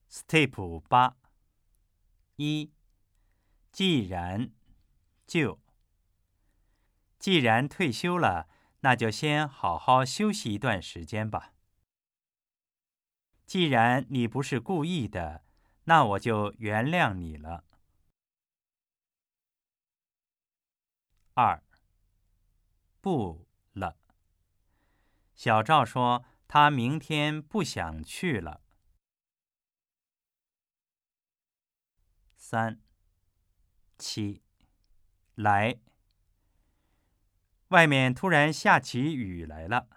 Step 8：一，既然就。既然退休了，那就先好好休息一段时间吧。既然你不是故意的，那我就原谅你了。二，不了。小赵说他明天不想去了。三，七，来。外面突然下起雨来了。